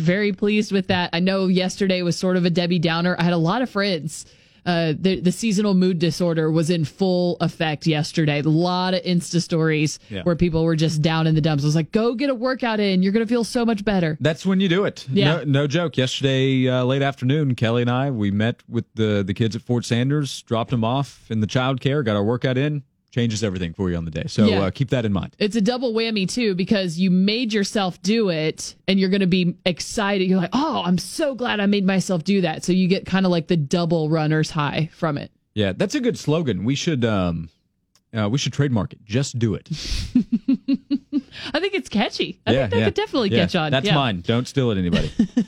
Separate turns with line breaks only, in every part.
Very pleased with that. I know yesterday was sort of a Debbie Downer. I had a lot of friends. The seasonal mood disorder was in full effect yesterday. A lot of Insta stories where people were just down in the dumps. I was like, go get a workout in. You're going to feel so much better.
That's when you do it.
Yeah.
No joke. Yesterday, late afternoon, Kelly and I, we met with the kids at Fort Sanders, dropped them off in the child care, got our workout in. Changes everything for you on the day. So keep that in mind.
It's a double whammy, too, because you made yourself do it and you're going to be excited. You're like, oh, I'm so glad I made myself do that. So you get kind of like the double runner's high from it.
Yeah, that's a good slogan. We should trademark it. Just do it.
I think it's catchy. I think that could definitely catch on.
That's mine. Don't steal it, anybody.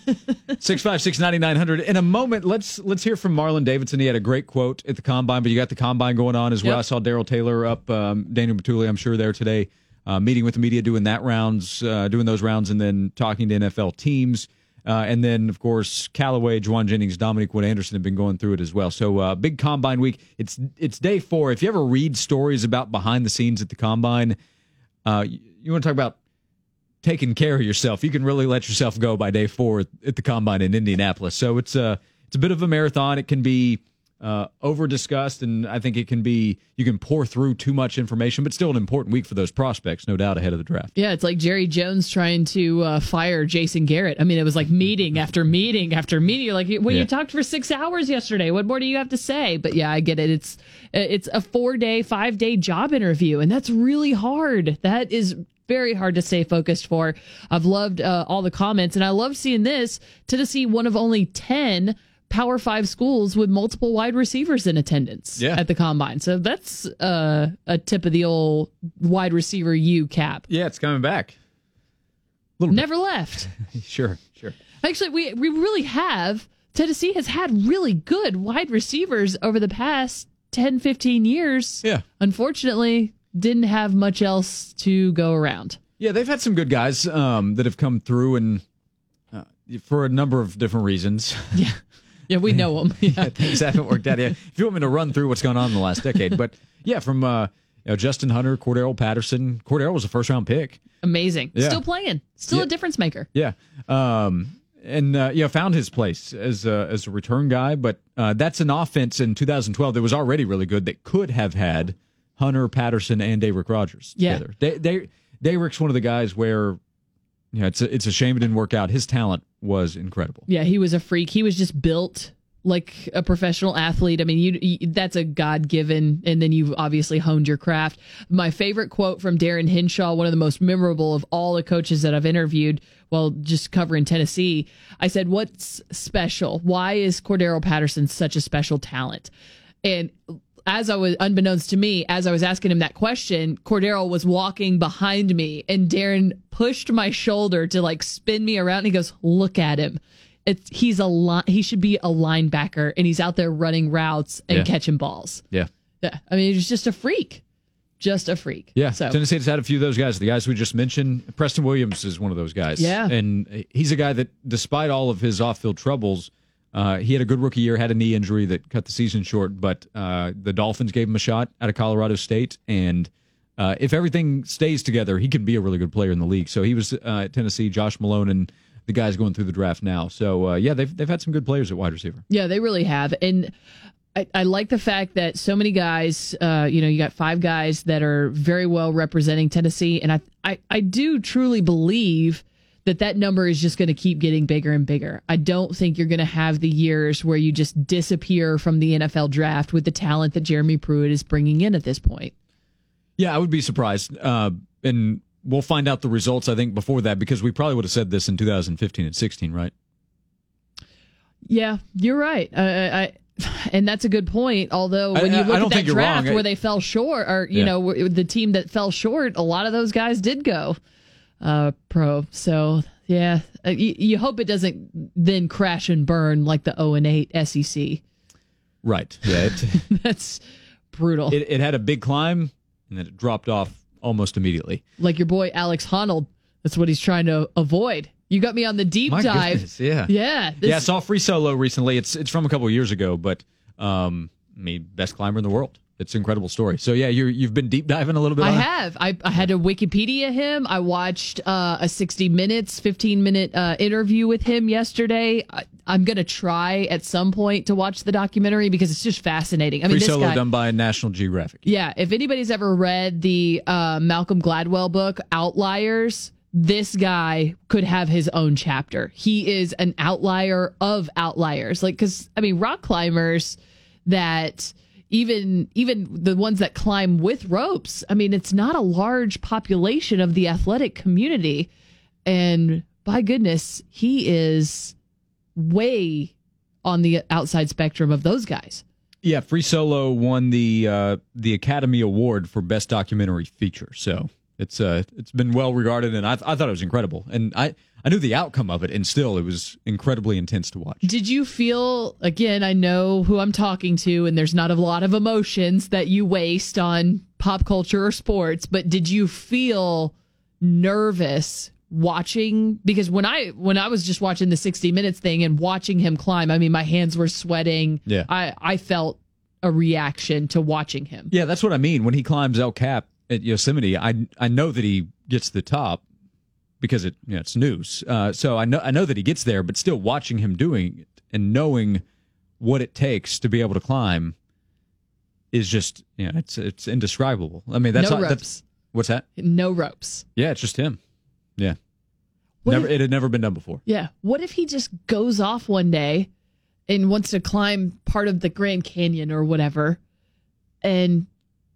656-9900. In a moment, let's hear from Marlon Davidson. He had a great quote at the Combine, but you got the Combine going on as well. I saw Darrell Taylor up, Daniel Batuli, I'm sure, there today, meeting with the media, doing those rounds, and then talking to NFL teams. And then, of course, Callaway, Juwan Jennings, Dominique Wood Anderson have been going through it as well. So big Combine week. It's day 4. If you ever read stories about behind the scenes at the Combine, you want to talk about taking care of yourself. You can really let yourself go by day 4 at the Combine in Indianapolis. So it's a bit of a marathon. It can be over discussed, and I think you can pour through too much information, but still an important week for those prospects, no doubt, ahead of the draft.
Yeah, it's like Jerry Jones trying to fire Jason Garrett. I mean, it was like meeting after meeting after meeting. You're like, you talked for 6 hours yesterday. What more do you have to say? But yeah, I get it. It's a 4-day, 5-day job interview, and that's really hard. That is very hard to stay focused for. I've loved all the comments, and I love seeing this. Tennessee, one of only 10 Power 5 schools with multiple wide receivers in attendance at the Combine. So that's a tip of the old wide receiver cap.
Yeah, it's coming back.
Never left.
Sure.
Actually, we really have. Tennessee has had really good wide receivers over the past 10, 15 years.
Yeah.
Unfortunately, didn't have much else to go around.
Yeah, they've had some good guys that have come through, and for a number of different reasons.
Yeah, we know them. Yeah.
Things haven't worked out yet. If you want me to run through what's going on in the last decade. But yeah, from Justin Hunter, Cordero Patterson. Cordero was a first-round pick.
Amazing.
Yeah.
Still playing. Still a difference maker.
Yeah. And found his place as a return guy. But that's an offense in 2012 that was already really good that could have had Hunter, Patterson, and Dayrick Rogers together. Dayrick's one of the guys where it's a shame it didn't work out. His talent was incredible.
Yeah, he was a freak. He was just built like a professional athlete. I mean, that's a God-given, and then you've obviously honed your craft. My favorite quote from Darren Hinshaw, one of the most memorable of all the coaches that I've interviewed while just covering Tennessee, I said, what's special? Why is Cordero Patterson such a special talent? And unbeknownst to me, as I was asking him that question, Cordero was walking behind me, and Darren pushed my shoulder to like spin me around. And he goes, "Look at him. He should be a linebacker, and he's out there running routes and catching balls." Yeah. I mean, he's just a freak. Yeah. So
Tennessee has had a few of those guys. The guys we just mentioned, Preston Williams is one of those guys.
Yeah.
And he's a guy that, despite all of his off-field troubles, he had a good rookie year, had a knee injury that cut the season short, but the Dolphins gave him a shot out of Colorado State, and if everything stays together, he can be a really good player in the league. So he was at Tennessee, Josh Malone, and the guys going through the draft now. So, they've had some good players at wide receiver.
Yeah, they really have. And I like the fact that so many guys, you got 5 guys that are very well representing Tennessee, and I do truly believe that number is just going to keep getting bigger and bigger. I don't think you're going to have the years where you just disappear from the NFL draft with the talent that Jeremy Pruitt is bringing in at this point.
Yeah, I would be surprised. And we'll find out the results, I think, before that, because we probably would have said this in 2015 and 16, right?
Yeah, you're right. And that's a good point. Although when you look at that draft where they fell short, or, the team that fell short, a lot of those guys did go pro. So yeah, you hope it doesn't then crash and burn like the 0-8 SEC.
Right. Yeah,
that's brutal.
It had a big climb and then it dropped off almost immediately.
Like your boy Alex Honnold. That's what he's trying to avoid. You got me on the deep dive.
Goodness, yeah.
Yeah.
I saw Free Solo recently. It's from a couple of years ago, but best climber in the world It's an incredible story. So yeah, you've been deep diving a little bit.
I have. I had to Wikipedia him. I watched a 60 Minutes, 15-minute interview with him yesterday. I'm gonna try at some point to watch the documentary because it's just fascinating. I mean,
Free
this
Solo
guy,
done by National Geographic.
Yeah, if anybody's ever read the Malcolm Gladwell book Outliers, this guy could have his own chapter. He is an outlier of outliers. Like, because I mean, rock climbers that even the ones that climb with ropes, I mean, it's not a large population of the athletic community. And by goodness, he is way on the outside spectrum of those guys.
Yeah, Free Solo won the Academy Award for Best Documentary Feature. So it's been well regarded, and I thought it was incredible. And I knew the outcome of it, and still it was incredibly intense to watch.
Did you feel, again, I know who I'm talking to, and there's not a lot of emotions that you waste on pop culture or sports, but did you feel nervous watching? Because when I was just watching the 60 Minutes thing and watching him climb, I mean, my hands were sweating.
Yeah.
I felt a reaction to watching him.
Yeah, that's what I mean. When he climbs El Cap at Yosemite, I know that he gets to the top because it's news. So I know that he gets there, but still watching him doing it and knowing what it takes to be able to climb is just, it's indescribable. I mean, that's
no ropes.
What's that?
No ropes.
Yeah, it's just him. Yeah. It had never been done before.
Yeah. What if he just goes off one day and wants to climb part of the Grand Canyon or whatever, and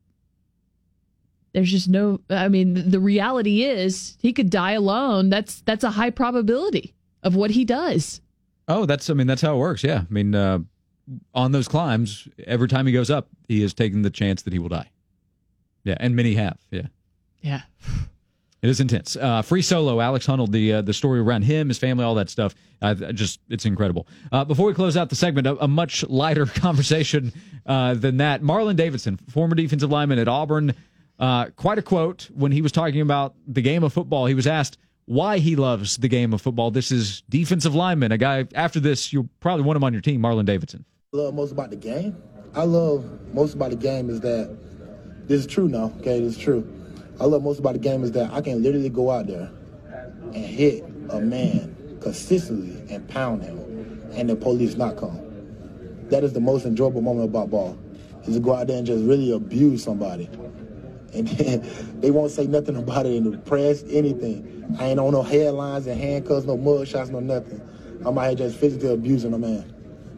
there's just no, I mean, the reality is he could die alone. That's a high probability of what he does.
Oh, that's how it works. Yeah. I mean, on those climbs, every time he goes up, he is taking the chance that he will die. Yeah. And many have. Yeah.
Yeah.
It is intense. Free Solo, Alex Honnold, the story around him, his family, all that stuff. It's incredible. Before we close out the segment, a much lighter conversation than that. Marlon Davidson, former defensive lineman at Auburn, quite a quote when he was talking about the game of football. He was asked why he loves the game of football. This is defensive lineman, a guy, after this, you'll probably want him on your team, Marlon Davidson.
I love most about the game? I love most about the game is that, this is true now, okay, this is true. I love most about the game is that I can literally go out there and hit a man consistently and pound him, and the police not come. That is the most enjoyable moment about ball, is to go out there and just really abuse somebody. And then they won't say nothing about it in the press, anything. I ain't on no headlines and handcuffs, no mug shots, no nothing. I'm out here just physically abusing a man.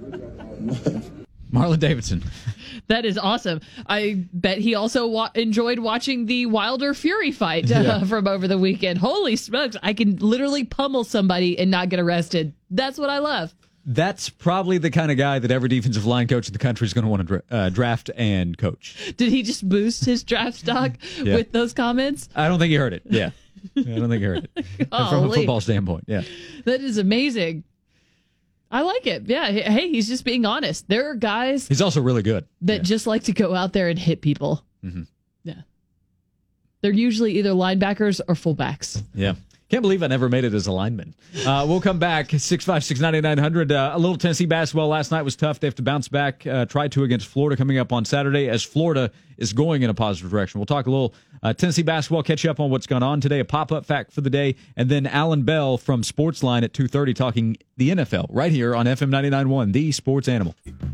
Marlon Davidson.
That is awesome. I bet he also enjoyed watching the Wilder Fury fight from over the weekend. Holy smokes, I can literally pummel somebody and not get arrested. That's what I love.
That's probably the kind of guy that every defensive line coach in the country is going to want to draft and coach.
Did he just boost his draft stock with those comments?
I don't think he heard it. Yeah. I don't think he heard it. From a football standpoint, yeah.
That is amazing. I like it. Yeah. Hey, he's just being honest. There are guys.
He's also really good.
That just like to go out there and hit people.
Mm-hmm.
Yeah. They're usually either linebackers or fullbacks.
Yeah. Can't believe I never made it as a lineman. We'll come back. 656-9900. A little Tennessee basketball last night was tough. They have to bounce back. Try to against Florida coming up on Saturday as Florida is going in a positive direction. We'll talk a little Tennessee basketball, catch you up on what's gone on today, a pop-up fact for the day, and then Alan Bell from Sportsline at 2:30 talking the NFL right here on FM 99.1, the Sports Animal.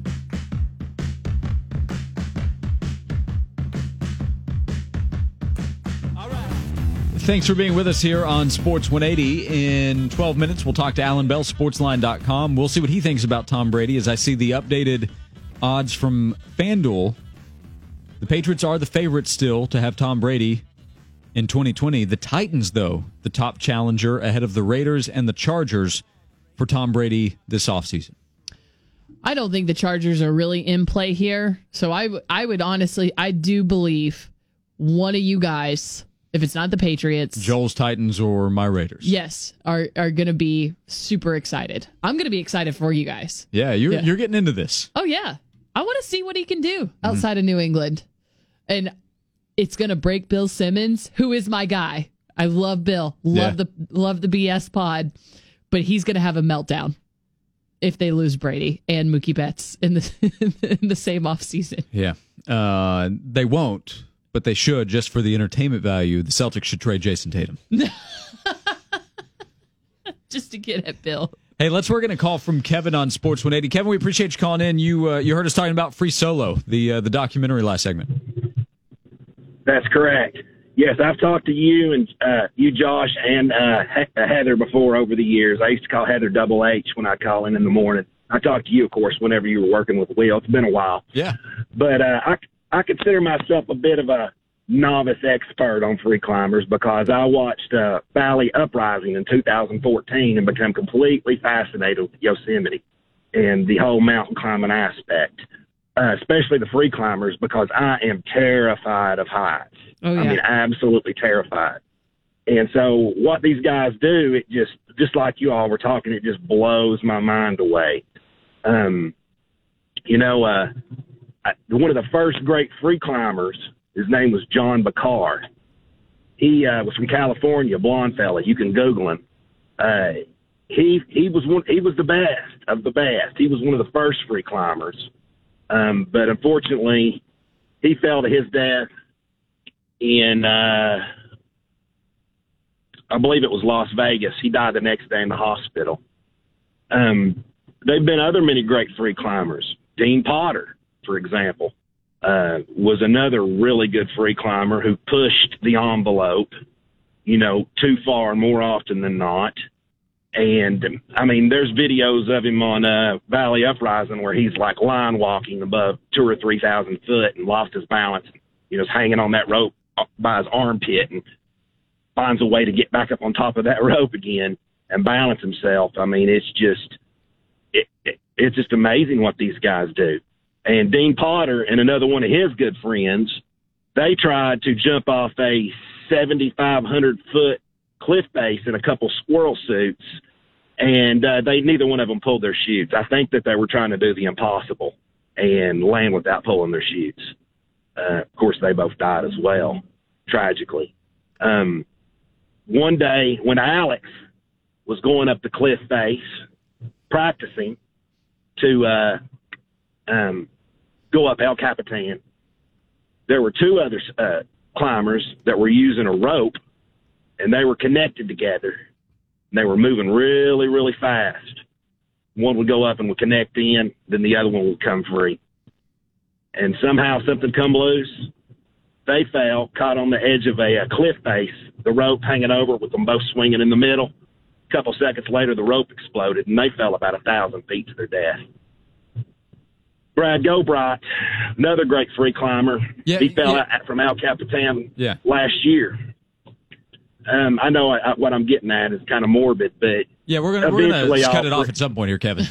Thanks for being with us here on Sports 180. In 12 minutes, we'll talk to Alan Bell, sportsline.com. We'll see what he thinks about Tom Brady as I see the updated odds from FanDuel. The Patriots are the favorites still to have Tom Brady in 2020. The Titans, though, the top challenger ahead of the Raiders and the Chargers for Tom Brady this offseason.
I don't think the Chargers are really in play here. So I would honestly, I do believe one of you guys, if it's not the Patriots,
Joel's Titans or my Raiders,
yes, are going to be super excited. I'm going to be excited for you guys.
Yeah, you're getting into this.
Oh yeah, I want to see what he can do outside of New England, and it's going to break Bill Simmons, who is my guy. I love Bill, love the BS pod, but he's going to have a meltdown if they lose Brady and Mookie Betts in the same offseason.
Yeah. They won't, but they should just for the entertainment value. The Celtics should trade Jason Tatum.
Just to get at Bill.
Hey, let's work in a call from Kevin on Sports 180. Kevin, we appreciate you calling in. You heard us talking about Free Solo, the documentary last segment.
That's correct. Yes, I've talked to you and you, Josh, and Heather before over the years. I used to call Heather Double H when I call in the morning. I talked to you, of course, whenever you were working with Will. It's been a while.
Yeah.
But I consider myself a bit of a novice expert on free climbers because I watched Valley Uprising in 2014 and became completely fascinated with Yosemite and the whole mountain climbing aspect, especially the free climbers, because I am terrified of heights.
Oh, yeah.
I mean, absolutely terrified. And so what these guys do, it just like you all were talking, it just blows my mind away. One of the first great free climbers, his name was John Bakar. He was from California, blonde fella. You can Google him. He was the best of the best. He was one of the first free climbers. But unfortunately, he fell to his death in, I believe it was Las Vegas. He died the next day in the hospital. There've been other many great free climbers. Dean Potter, for example, was another really good free climber who pushed the envelope, too far more often than not. And, I mean, there's videos of him on Valley Uprising where he's, like, line walking above 2,000 or 3,000 foot and lost his balance. Is hanging on that rope by his armpit and finds a way to get back up on top of that rope again and balance himself. I mean, it's just amazing what these guys do. And Dean Potter and another one of his good friends, they tried to jump off a 7,500-foot cliff face in a couple squirrel suits, and neither one of them pulled their chutes. I think that they were trying to do the impossible and land without pulling their chutes. Of course, they both died as well, tragically. One day when Alex was going up the cliff face, practicing to go up El Capitan, there were two other climbers that were using a rope, and they were connected together. And they were moving really, really fast. One would go up and would connect in, then the other one would come free. And somehow something come loose. They fell, caught on the edge of a cliff face, the rope hanging over with them both swinging in the middle. A couple seconds later, the rope exploded, and they fell about 1,000 feet to their death. Brad Gobright, another great free climber.
Yeah,
he fell out from El Capitan last year. I know what I'm getting at is kind of morbid, but
yeah, we're gonna cut it off at some point here, Kevin.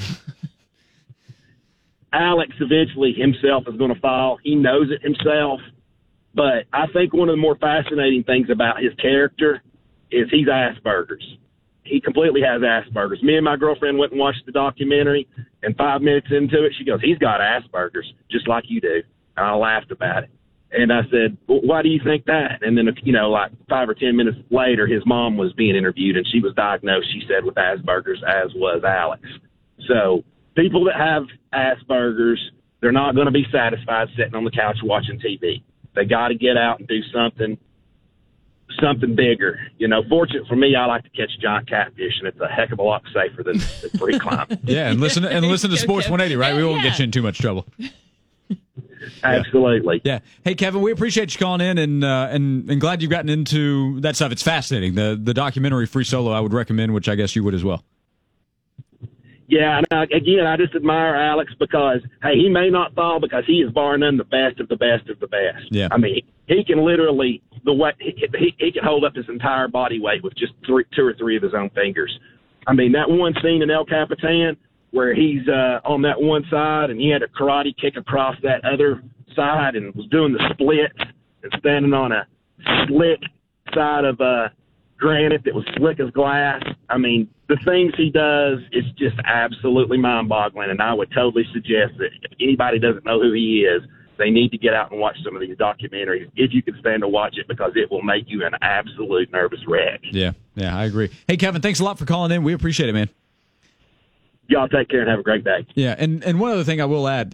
Alex eventually himself is going to fall. He knows it himself, but I think one of the more fascinating things about his character is he's Asperger's. He completely has Asperger's. Me and my girlfriend went and watched the documentary, and 5 minutes into it, she goes, "He's got Asperger's, just like you do." And I laughed about it. And I said, well, why do you think that? And then, like 5 or 10 minutes later, his mom was being interviewed, and she was diagnosed, she said, with Asperger's, as was Alex. So people that have Asperger's, they're not going to be satisfied sitting on the couch watching TV. They got to get out and do something bigger. Fortunate for me, I like to catch giant catfish, and it's a heck of a lot safer than free climbing.
Yeah, and listen to Sports 180, right? We won't get you in too much trouble.
Absolutely.
Yeah. Hey, Kevin, we appreciate you calling in, and glad you've gotten into that stuff. It's fascinating. The documentary Free Solo, I would recommend, which I guess you would as well.
Yeah, and again, I just admire Alex because, hey, he may not fall because he is bar none the best of the best of the best.
Yeah.
I mean, he can literally he can hold up his entire body weight with just 2 or 3 of his own fingers. I mean, that one scene in El Capitan where he's on that one side and he had a karate kick across that other side and was doing the splits and standing on a slick side of granite that was slick as glass. I mean, the things he does is just absolutely mind-boggling, and I would totally suggest that if anybody doesn't know who he is, they need to get out and watch some of these documentaries if you can stand to watch it, because it will make you an absolute nervous wreck.
Yeah, I agree. Hey, Kevin, thanks a lot for calling in. We appreciate it, man.
Y'all take care and have a great day.
Yeah, and one other thing I will add,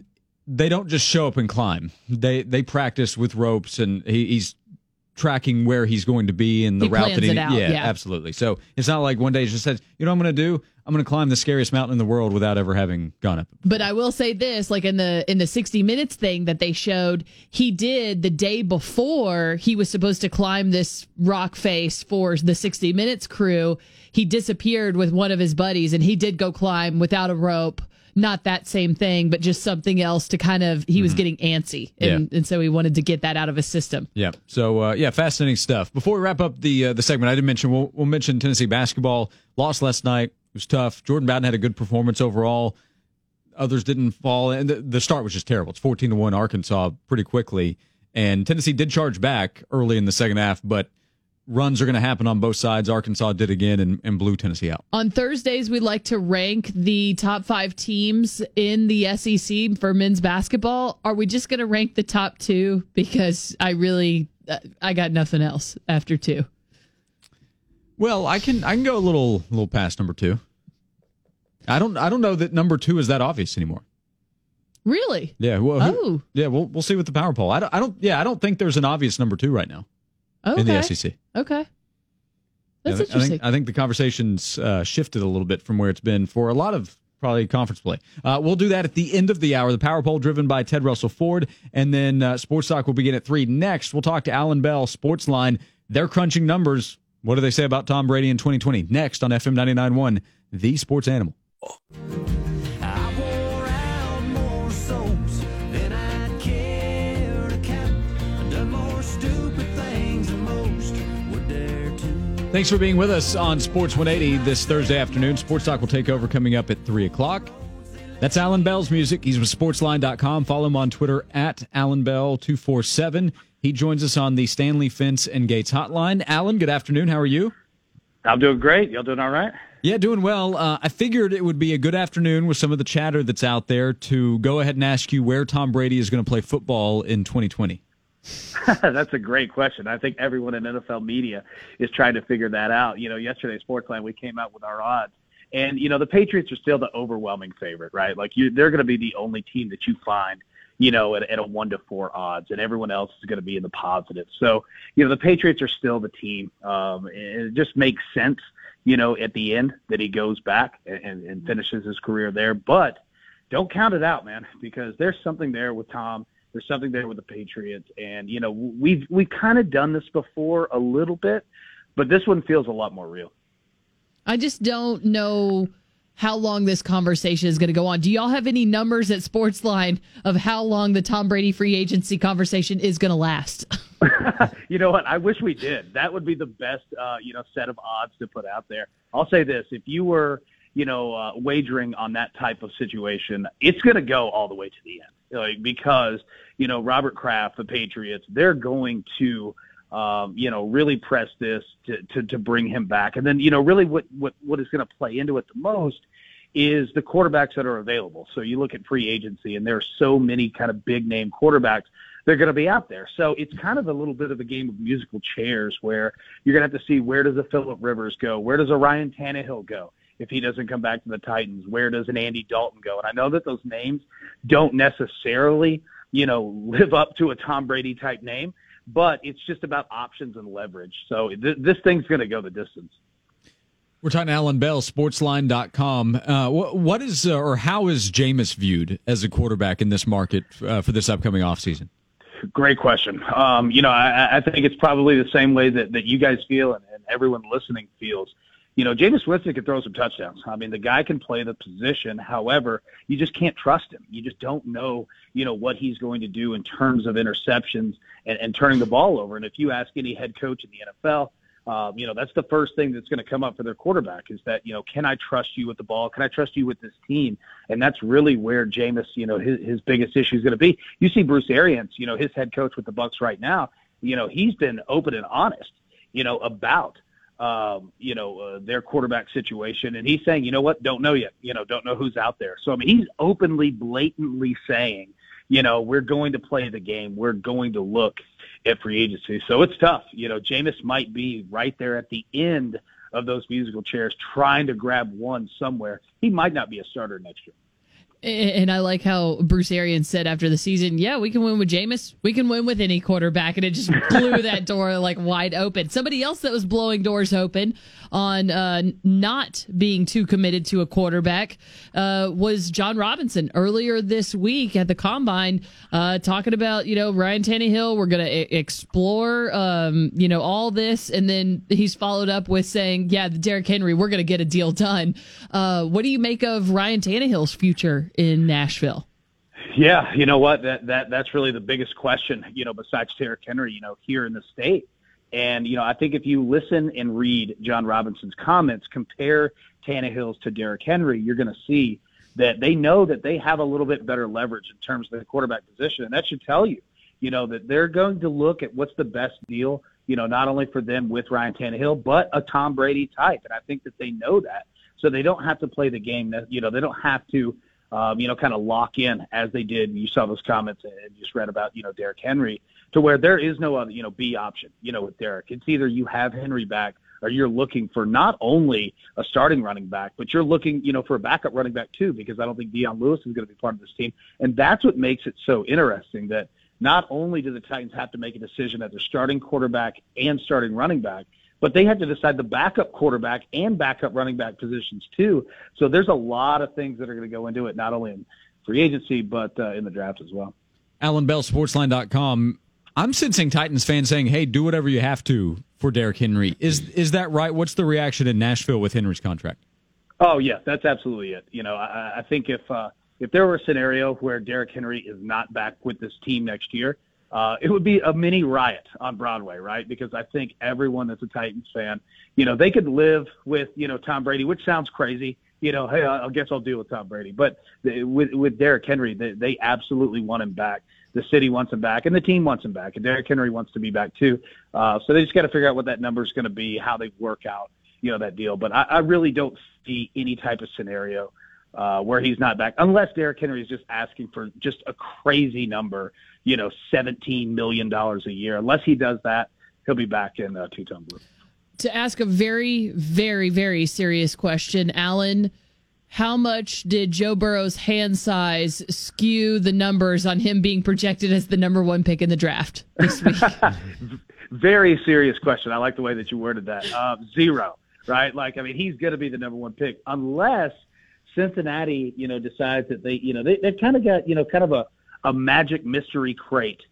they don't just show up and climb. They practice with ropes, and he's tracking where he's going to be and the route that he. Yeah, absolutely. So it's not like one day he just says, "You know what I'm going to do? I'm going to climb the scariest mountain in the world without ever having gone up."
But I will say this, like in the 60 Minutes thing that they showed, he did the day before he was supposed to climb this rock face for the 60 Minutes crew. He disappeared with one of his buddies, and he did go climb without a rope. Not that same thing, but just something else to kind of, he was getting antsy. And so he wanted to get that out of his system.
Yeah. So, fascinating stuff. Before we wrap up the segment, I did mention, we'll mention Tennessee basketball. Lost last night. It was tough. Jordan Bowden had a good performance overall. Others didn't fall. And the start was just terrible. It's 14-1 Arkansas pretty quickly. And Tennessee did charge back early in the second half, but runs are going to happen on both sides. Arkansas did again and blew Tennessee out.
On Thursdays, we like to rank the top 5 teams in the SEC for men's basketball. Are we just going to rank the top 2? Because I got nothing else after 2.
Well, I can go a little past number 2. I don't know that number 2 is that obvious anymore.
Really?
Yeah. Well, we'll see with the power poll. I don't think there's an obvious number 2 right now.
Okay.
In the SEC.
Okay. That's interesting.
I think the conversation's shifted a little bit from where it's been for a lot of probably conference play. We'll do that at the end of the hour. The Power Poll driven by Ted Russell Ford. And then Sports Talk will begin at 3. Next, we'll talk to Alan Bell, Sportsline. They're crunching numbers. What do they say about Tom Brady in 2020? Next on FM 99.1, The Sports Animal. Thanks for being with us on Sports 180 this Thursday afternoon. Sports Talk will take over coming up at 3 o'clock. That's Alan Bell's music. He's with Sportsline.com. Follow him on Twitter at AlanBell247. He joins us on the Stanley Fence and Gates hotline. Alan, good afternoon. How are you?
I'm doing great. Y'all doing all right?
Yeah, doing well. I figured it would be a good afternoon with some of the chatter that's out there to go ahead and ask you where Tom Brady is going to play football in 2020.
That's a great question. I think everyone in NFL media is trying to figure that out. Yesterday, Sportsline, we came out with our odds. And, the Patriots are still the overwhelming favorite, right? Like, they're going to be the only team that you find, at a 1-4 odds, and everyone else is going to be in the positive. So, the Patriots are still the team. It just makes sense, at the end that he goes back and finishes his career there. But don't count it out, man, because there's something there with Tom. There's something there with the Patriots. And, we've kind of done this before a little bit, but this one feels a lot more real.
I just don't know how long this conversation is going to go on. Do y'all have any numbers at Sportsline of how long the Tom Brady free agency conversation is going to last?
You know what? I wish we did. That would be the best, set of odds to put out there. I'll say this. If you were, wagering on that type of situation, it's going to go all the way to the end. Because, Robert Kraft, the Patriots, they're going to, really press this to bring him back. And then, really what is going to play into it the most is the quarterbacks that are available. So you look at free agency, and there are so many kind of big-name quarterbacks. They're going to be out there. So it's kind of a little bit of a game of musical chairs where you're going to have to see where does a Phillip Rivers go? Where does a Ryan Tannehill go? If he doesn't come back to the Titans, where does an Andy Dalton go? And I know that those names don't necessarily, live up to a Tom Brady type name, but it's just about options and leverage. So this thing's going to go the distance.
We're talking to Alan Bell, Sportsline.com. What is or how is Jameis viewed as a quarterback in this market for this upcoming offseason?
Great question. I think it's probably the same way that you guys feel and everyone listening feels. Jameis Winston can throw some touchdowns. I mean, the guy can play the position. However, you just can't trust him. You just don't know, what he's going to do in terms of interceptions and turning the ball over. And if you ask any head coach in the NFL, that's the first thing that's going to come up for their quarterback is that, can I trust you with the ball? Can I trust you with this team? And that's really where Jameis, his biggest issue is going to be. You see Bruce Arians, his head coach with the Bucs right now, he's been open and honest, about their quarterback situation. And he's saying, don't know yet, don't know who's out there. So, I mean, he's openly, blatantly saying, we're going to play the game. We're going to look at free agency. So it's tough. Jameis might be right there at the end of those musical chairs trying to grab one somewhere. He might not be a starter next year.
And I like how Bruce Arians said after the season, yeah, we can win with Jameis. We can win with any quarterback. And it just blew that door like wide open. Somebody else that was blowing doors open on not being too committed to a quarterback was John Robinson earlier this week at the Combine, talking about, Ryan Tannehill. We're going to explore, all this. And then he's followed up with saying, yeah, the Derrick Henry, we're going to get a deal done. What do you make of Ryan Tannehill's future in Nashville?
Yeah, you know what? That's really the biggest question, besides Derrick Henry, here in the state. And, I think if you listen and read John Robinson's comments, compare Tannehill's to Derrick Henry, you're going to see that they know that they have a little bit better leverage in terms of the quarterback position. And that should tell you, that they're going to look at what's the best deal, not only for them with Ryan Tannehill, but a Tom Brady type. And I think that they know that. So they don't have to play the game that, they don't have to, kind of lock in as they did. You saw those comments and just read about, Derrick Henry, to where there is no other, B option, with Derrick. It's either you have Henry back or you're looking for not only a starting running back, but you're looking, for a backup running back too, because I don't think Deion Lewis is going to be part of this team. And that's what makes it so interesting, that not only do the Titans have to make a decision at their starting quarterback and starting running back, but they have to decide the backup quarterback and backup running back positions too. So there's a lot of things that are going to go into it, not only in free agency, but in the draft as well.
Alan Bell, Sportsline.com. I'm sensing Titans fans saying, hey, do whatever you have to for Derrick Henry. Is that right? What's the reaction in Nashville with Henry's contract?
Oh, yeah, that's absolutely it. I think if there were a scenario where Derrick Henry is not back with this team next year, it would be a mini riot on Broadway, right? Because I think everyone that's a Titans fan, they could live with, Tom Brady, which sounds crazy. Hey, I guess I'll deal with Tom Brady. But with Derrick Henry, they absolutely want him back. The city wants him back, and the team wants him back. And Derrick Henry wants to be back too. So they just got to figure out what that number is going to be, how they work out, that deal. But I really don't see any type of scenario where he's not back, unless Derrick Henry is just asking for just a crazy number, $17 million a year. Unless he does that, he'll be back in two-tone blue.
To ask a very, very, very serious question, Alan, how much did Joe Burrow's hand size skew the numbers on him being projected as the number one pick in the draft this week?
Very serious question. I like the way that you worded that. 0, right? He's going to be the number one pick unless Cincinnati, decides that they've kind of got, kind of a magic mystery crate,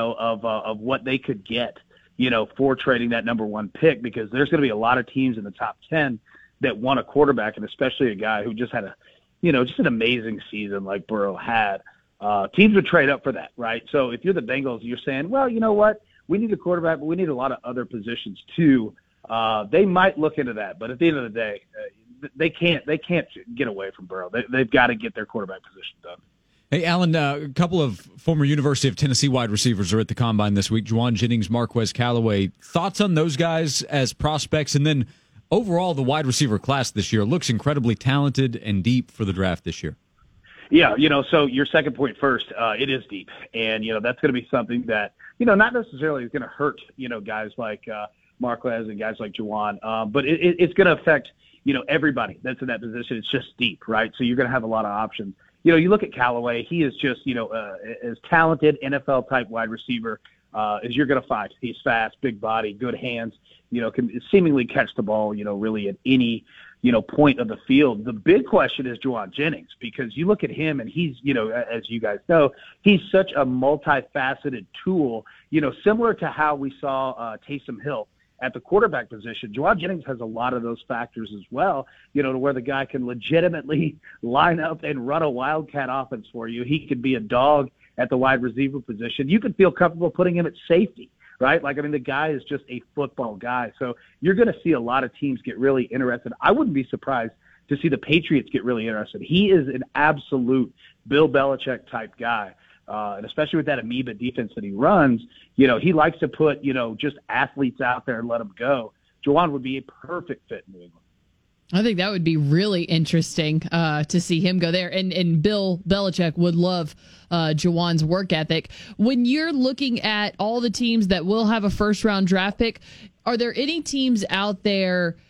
of what they could get, for trading that number one pick, because there's going to be a lot of teams in the top 10 that want a quarterback, and especially a guy who just had just an amazing season like Burrow had. Teams would trade up for that, right? So if you're the Bengals, you're saying, well, you know what? We need a quarterback, but we need a lot of other positions too. They might look into that, but at the end of the day, they can't get away from Burrow. They've got to get their quarterback position done.
Hey, Alan, a couple of former University of Tennessee wide receivers are at the Combine this week. Juwan Jennings, Marquez Callaway. Thoughts on those guys as prospects? And then overall, the wide receiver class this year looks incredibly talented and deep for the draft this year.
Yeah, so your second point first, it is deep. And, that's going to be something that, not necessarily is going to hurt, guys like Marquez and guys like Juwan. But it's going to affect, everybody that's in that position. It's just deep, right? So you're going to have a lot of options. You look at Callaway, he is just, as talented NFL-type wide receiver as you're going to find. He's fast, big body, good hands, can seemingly catch the ball, really at any, point of the field. The big question is Juwan Jennings, because you look at him and he's, as you guys know, he's such a multifaceted tool, similar to how we saw Taysom Hill at the quarterback position. Juwan Jennings has a lot of those factors as well, to where the guy can legitimately line up and run a wildcat offense for you. He could be a dog at the wide receiver position. You could feel comfortable putting him at safety, right? The guy is just a football guy. So you're going to see a lot of teams get really interested. I wouldn't be surprised to see the Patriots get really interested. He is an absolute Bill Belichick type guy. And especially with that amoeba defense that he runs, he likes to put, just athletes out there and let them go. Juwan would be a perfect fit in New England.
I think that would be really interesting to see him go there. And Bill Belichick would love Juwan's work ethic. When you're looking at all the teams that will have a first-round draft pick, are there any teams out there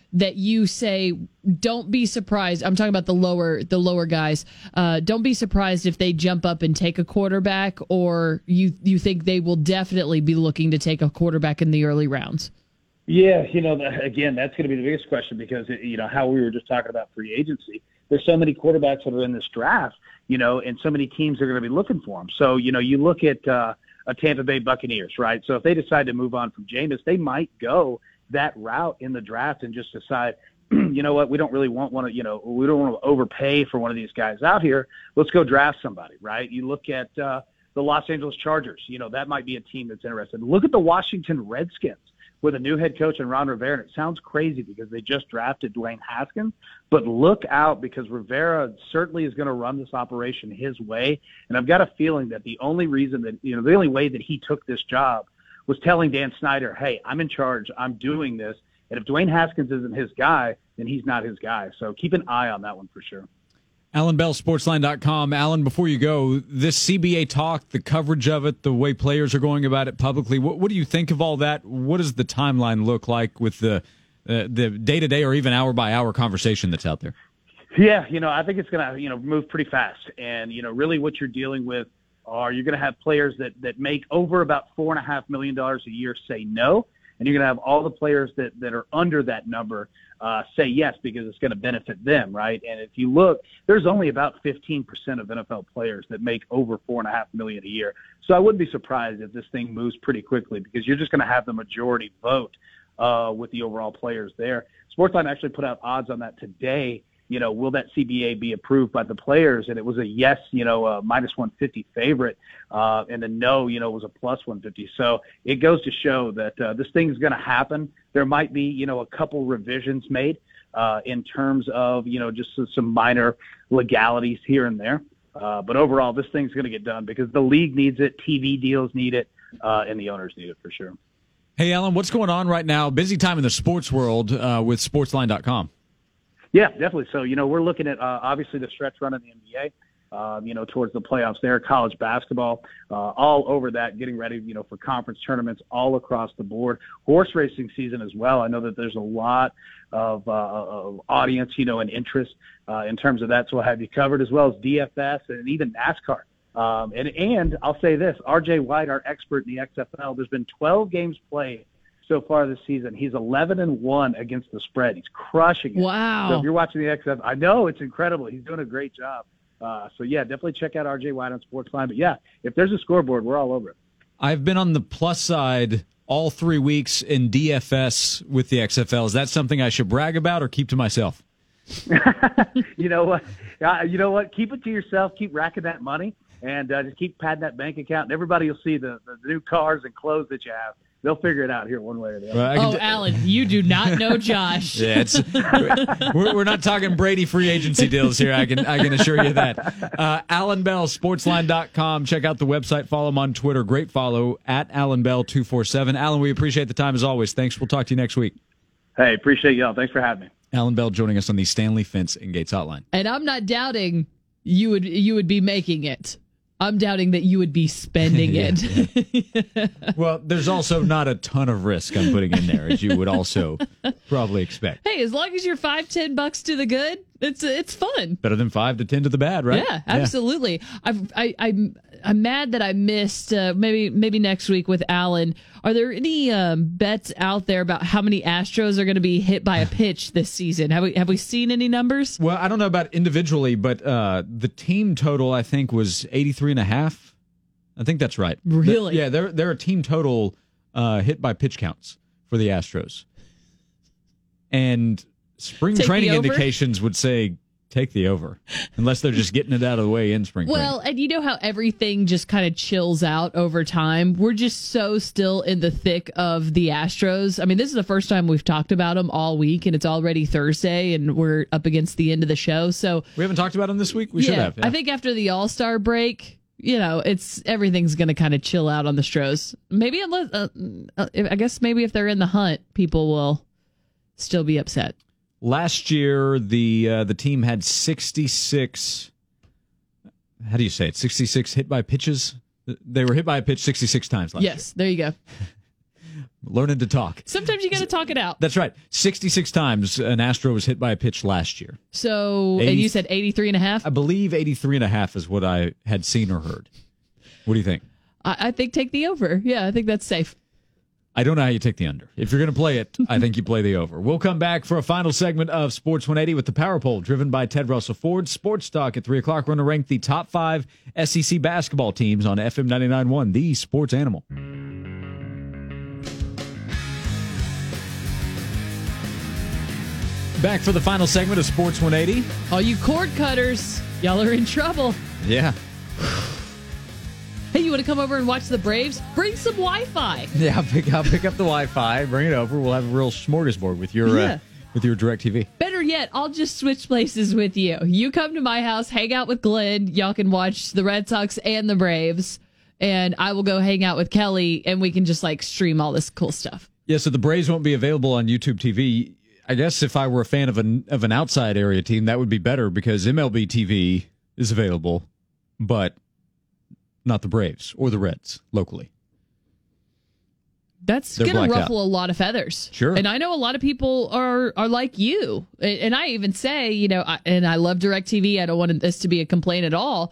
that you say don't be surprised? I'm talking about the lower guys. Don't be surprised if they jump up and take a quarterback, or you think they will definitely be looking to take a quarterback in the early rounds?
Yeah, again, that's going to be the biggest question because, how we were just talking about free agency. There's so many quarterbacks that are in this draft, and so many teams are going to be looking for them. So, you look at a Tampa Bay Buccaneers, right? So if they decide to move on from Jameis, they might go that route in the draft and just decide, you know what, we don't really want we don't want to overpay for one of these guys out here. Let's go draft somebody, right? You look at the Los Angeles Chargers, that might be a team that's interested. Look at the Washington Redskins with a new head coach and Ron Rivera. And it sounds crazy because they just drafted Dwayne Haskins, but look out because Rivera certainly is going to run this operation his way. And I've got a feeling that the only reason that, the only way that he took this job was telling Dan Snyder, hey, I'm in charge, I'm doing this. And if Dwayne Haskins isn't his guy, then he's not his guy. So keep an eye on that one for sure.
Alan Bell, Sportsline.com. Alan, before you go, this CBA talk, the coverage of it, the way players are going about it publicly, what do you think of all that? What does the timeline look like with the day-to-day or even hour-by-hour conversation that's out there?
Yeah, I think it's going to, move pretty fast. And, really what you're dealing with are you're going to have players that make over about $4.5 million a year say no, and you're going to have all the players that are under that number say yes because it's going to benefit them, right? And if you look, there's only about 15% of NFL players that make over $4.5 million a year. So I wouldn't be surprised if this thing moves pretty quickly because you're just going to have the majority vote with the overall players there. Sportsline actually put out odds on that today. Will that CBA be approved by the players? And it was a yes, minus 150 favorite, and a no, was a plus 150. So it goes to show that this thing's going to happen. There might be, a couple revisions made in terms of, just some minor legalities here and there. But overall, this thing's going to get done because the league needs it, TV deals need it, and the owners need it for sure.
Hey, Alan, what's going on right now? Busy time in the sports world with Sportsline.com.
Yeah, definitely. So, we're looking at obviously the stretch run in the NBA, towards the playoffs there, college basketball, all over that, getting ready, for conference tournaments all across the board. Horse racing season as well. I know that there's a lot of audience, and interest in terms of that. So we'll have you covered as well as DFS and even NASCAR. And I'll say this, RJ White, our expert in the XFL, there's been 12 games played so far this season. He's 11-1 against the spread. He's crushing it.
Wow.
So if you're watching the XFL, I know it's incredible. He's doing a great job. So yeah, definitely check out RJ White on Sportsline. But yeah, if there's a scoreboard, we're all over it.
I've been on the plus side all 3 weeks in DFS with the XFL. Is that something I should brag about or keep to myself?
You know what? Keep it to yourself. Keep racking that money and just keep padding that bank account. And everybody will see the new cars and clothes that you have. They'll figure it out here one way or the other.
Well, Alan, you do not know Josh.
Yeah, we're not talking Brady free agency deals here. I can assure you that. Alan Bell, Sportsline.com. Check out the website. Follow him on Twitter. Great follow at Alan Bell 247. Alan, we appreciate the time as always. Thanks. We'll talk to you next week.
Hey, appreciate y'all. Thanks for having me.
Alan Bell joining us on the Stanley Fence and Gates Hotline.
And I'm not doubting you would be making it. I'm doubting that you would be spending it.
Well, there's also not a ton of risk I'm putting in there, as you would also probably expect.
Hey, as long as you're $5-10 to the good, it's fun.
Better than 5 to 10 to the bad, right?
Yeah, absolutely. I'm mad that I missed maybe next week with Alan. Are there any bets out there about how many Astros are going to be hit by a pitch this season? Have we seen any numbers?
Well, I don't know about individually, but the team total I think was 83.5. I think that's right.
Really?
Yeah, they're a team total hit by pitch counts for the Astros, and spring training indications would say take the over, unless they're just getting it out of the way in spring training.
Well, and you know how everything just kind of chills out over time? We're just so still in the thick of the Astros. I mean, this is the first time we've talked about them all week, and it's already Thursday, and we're up against the end of the show. So
we haven't talked about them this week? We should have. Yeah.
I think after the All-Star break, everything's going to kind of chill out on the Stros. Maybe I guess maybe if they're in the hunt, people will still be upset.
Last year, the team had 66. How do you say it? 66 hit by pitches. They were hit by a pitch 66 times last year.
Yes, there you go.
Learning to talk.
Sometimes you got to talk it out.
That's right. 66 times an Astro was hit by a pitch last year.
So,
80,
and you said 83 and a half?
I believe 83 and a half is what I had seen or heard. What do you think?
I think take the over. Yeah, I think that's safe.
I don't know how you take the under. If you're going to play it, I think you play the over. We'll come back for a final segment of Sports 180 with the Power Poll, driven by Ted Russell Ford. Sports Talk at 3 o'clock. We're going to rank the top 5 SEC basketball teams on FM 99.1, the Sports Animal. Back for the final segment of Sports 180.
All you cord cutters, y'all are in trouble.
Yeah.
Hey, you want to come over and watch the Braves? Bring some Wi-Fi.
Yeah, I'll pick up the Wi-Fi, bring it over. We'll have a real smorgasbord with your DirecTV.
Better yet, I'll just switch places with you. You come to my house, hang out with Glenn. Y'all can watch the Red Sox and the Braves. And I will go hang out with Kelly, and we can just stream all this cool stuff.
Yeah, so the Braves won't be available on YouTube TV. I guess if I were a fan of an outside area team, that would be better because MLB TV is available, but not the Braves or the Reds locally.
That's going to ruffle a lot of feathers.
Sure.
And I know a lot of people are like you. And I even say, and I love DirecTV. I don't want this to be a complaint at all.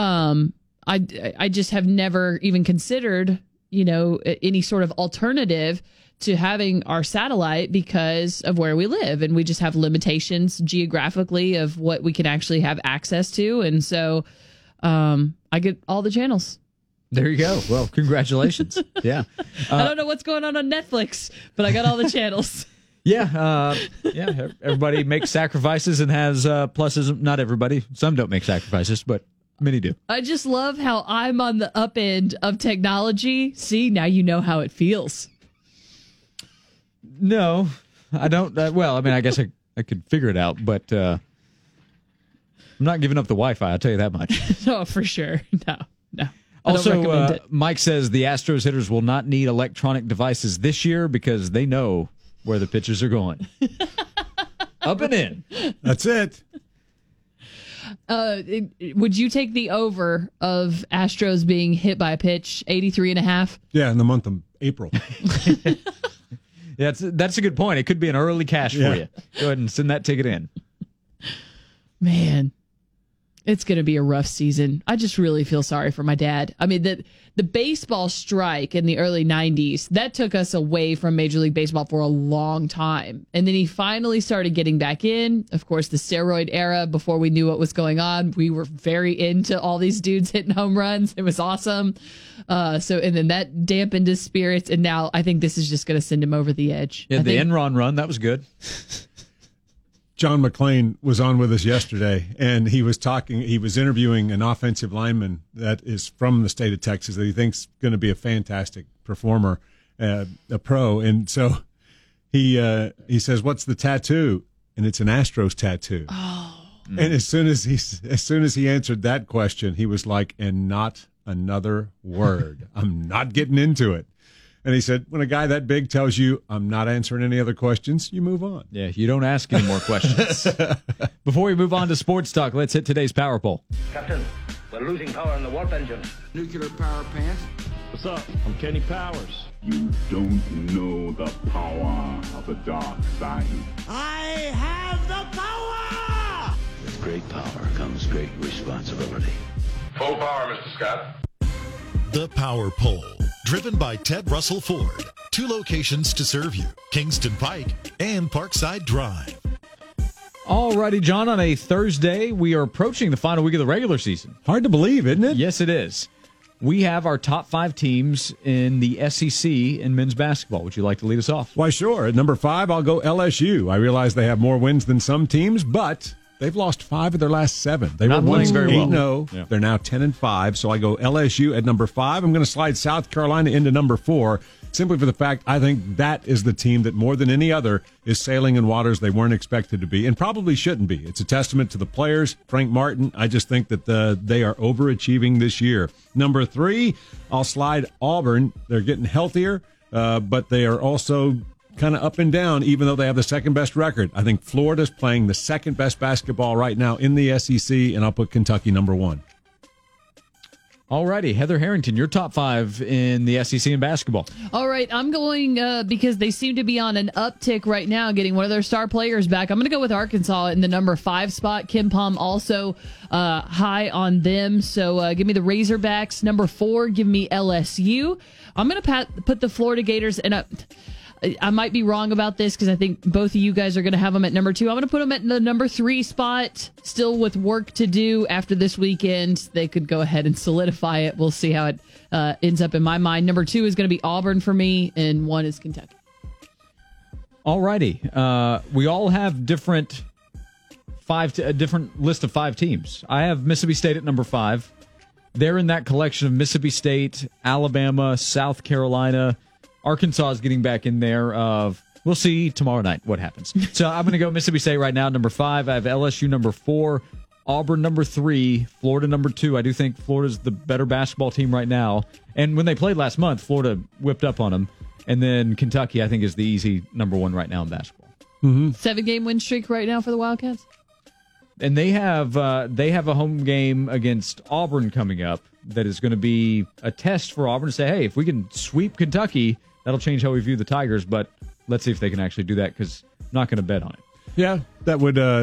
I just have never even considered, any sort of alternative to having our satellite because of where we live. And we just have limitations geographically of what we can actually have access to. And so I get all the channels.
There you go. Well, congratulations. Yeah.
I don't know what's going on Netflix, but I got all the channels.
Yeah. Everybody makes sacrifices and has pluses. Not everybody. Some don't make sacrifices, but many do.
I just love how I'm on the up end of technology. See, now you know how it feels.
No, I don't. I guess I could figure it out, but I'm not giving up the Wi-Fi. I'll tell you that much.
No, for sure. No.
Also, Mike says the Astros hitters will not need electronic devices this year because they know where the pitches are going. Up and in.
That's it.
Would you take the over of Astros being hit by a pitch, 83 and a half?
Yeah, in the month of April.
Yeah, that's a good point. It could be an early cash for you. Go ahead and send that ticket in.
Man, it's going to be a rough season. I just really feel sorry for my dad. I mean, the baseball strike in the early 90s, that took us away from Major League Baseball for a long time. And then he finally started getting back in. Of course, the steroid era, before we knew what was going on, we were very into all these dudes hitting home runs. It was awesome. And then that dampened his spirits. And now I think this is just going to send him over the edge.
Yeah, the Enron run, that was good.
John McClain was on with us yesterday, and he was interviewing an offensive lineman that is from the state of Texas that he thinks going to be a fantastic performer, a pro. And so he says, "What's the tattoo?" And it's an Astros tattoo.
Oh.
And as soon as he answered that question, he was like, "And not another word. I'm not getting into it." And he said, when a guy that big tells you, I'm not answering any other questions, you move on.
Yeah, you don't ask any more questions. Before we move on to sports talk, let's hit today's Power Poll.
Captain, we're losing power in the warp engine.
Nuclear power pants.
What's up? I'm Kenny Powers.
You don't know the power of the dark side.
I have the power!
With great power comes great responsibility.
Full power, Mr. Scott.
The Power Poll, driven by Ted Russell Ford. 2 locations to serve you, Kingston Pike and Parkside Drive.
All righty, John, on a Thursday, we are approaching the final week of the regular season.
Hard to believe, isn't it?
Yes, it is. We have our top 5 teams in the SEC in men's basketball. Would you like to lead us off?
Why, sure. At number 5, I'll go LSU. I realize they have more wins than some teams, but they've lost 5 of their last 7. They
Not
were once
playing very well.
8-0. Yeah. They're now 10-5. So I go LSU at number 5. I'm going to slide South Carolina into number 4, simply for the fact I think that is the team that more than any other is sailing in waters they weren't expected to be and probably shouldn't be. It's a testament to the players. Frank Martin, I just think that they are overachieving this year. Number 3, I'll slide Auburn. They're getting healthier, but they are also kind of up and down, even though they have the second best record. I think Florida's playing the second best basketball right now in the SEC, and I'll put Kentucky number 1.
Alrighty, Heather Harrington, your top 5 in the SEC in basketball.
All right, I'm going because they seem to be on an uptick right now, getting one of their star players back. I'm going to go with Arkansas in the number 5 spot. Kim Pom also high on them. So give me the Razorbacks. Number 4, give me LSU. I'm going to put the Florida Gators in I might be wrong about this because I think both of you guys are going to have them at number 2. I'm going to put them at the number 3 spot. Still with work to do after this weekend. They could go ahead and solidify it. We'll see how it ends up in my mind. Number 2 is going to be Auburn for me, and 1 is Kentucky.
Alrighty. We all have different list of 5 teams. I have Mississippi State at number 5. They're in that collection of Mississippi State, Alabama, South Carolina. Arkansas is getting back in there. We'll see tomorrow night what happens. So I'm going to go Mississippi State right now, number 5. I have LSU number 4, Auburn number 3, Florida number 2. I do think Florida's the better basketball team right now. And when they played last month, Florida whipped up on them. And then Kentucky, I think, is the easy number 1 right now in basketball.
Mm-hmm.
7-game win streak right now for the Wildcats.
And they have a home game against Auburn coming up that is going to be a test for Auburn to say, hey, if we can sweep Kentucky, that'll change how we view the Tigers. But let's see if they can actually do that, because I'm not going to bet on it.
Yeah, that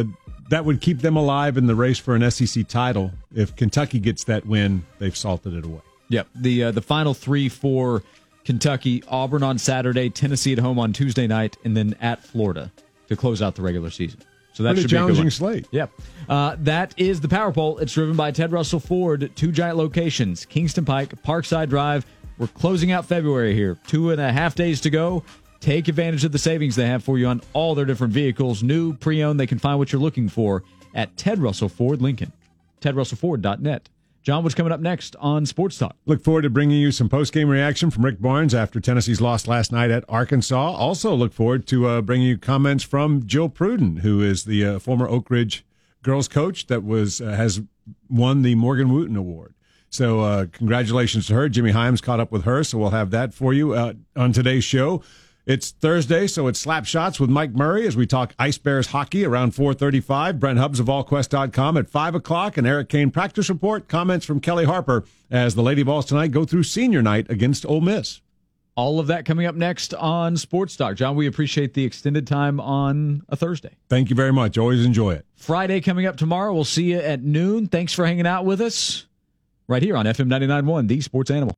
would keep them alive in the race for an SEC title. If Kentucky gets that win, they've salted it away.
Yep. The final 3 for Kentucky: Auburn on Saturday, Tennessee at home on Tuesday night, and then at Florida to close out the regular season. So that should be a
challenging slate.
Yep. That is the Power Poll. It's driven by Ted Russell Ford, 2 giant locations, Kingston Pike, Parkside Drive. We're closing out February here. 2.5 days to go. Take advantage of the savings they have for you on all their different vehicles. New, pre-owned, they can find what you're looking for at Ted Russell Ford Lincoln. TedRussellFord.net. John, what's coming up next on Sports Talk?
Look forward to bringing you some post-game reaction from Rick Barnes after Tennessee's loss last night at Arkansas. Also look forward to bringing you comments from Jill Pruden, who is the former Oak Ridge girls coach that has won the Morgan Wooten Award. So congratulations to her. Jimmy Hyams caught up with her, so we'll have that for you on today's show. It's Thursday, so it's Slap Shots with Mike Murray as we talk Ice Bears hockey around 4:35. Brent Hubbs of AllQuest.com at 5 o'clock. And Eric Kane practice report, comments from Kelly Harper as the Lady Vols tonight go through senior night against Ole Miss.
All of that coming up next on Sports Talk. John, we appreciate the extended time on a Thursday.
Thank you very much. Always enjoy it.
Friday coming up tomorrow. We'll see you at noon. Thanks for hanging out with us right here on FM 99.1, The Sports Animal.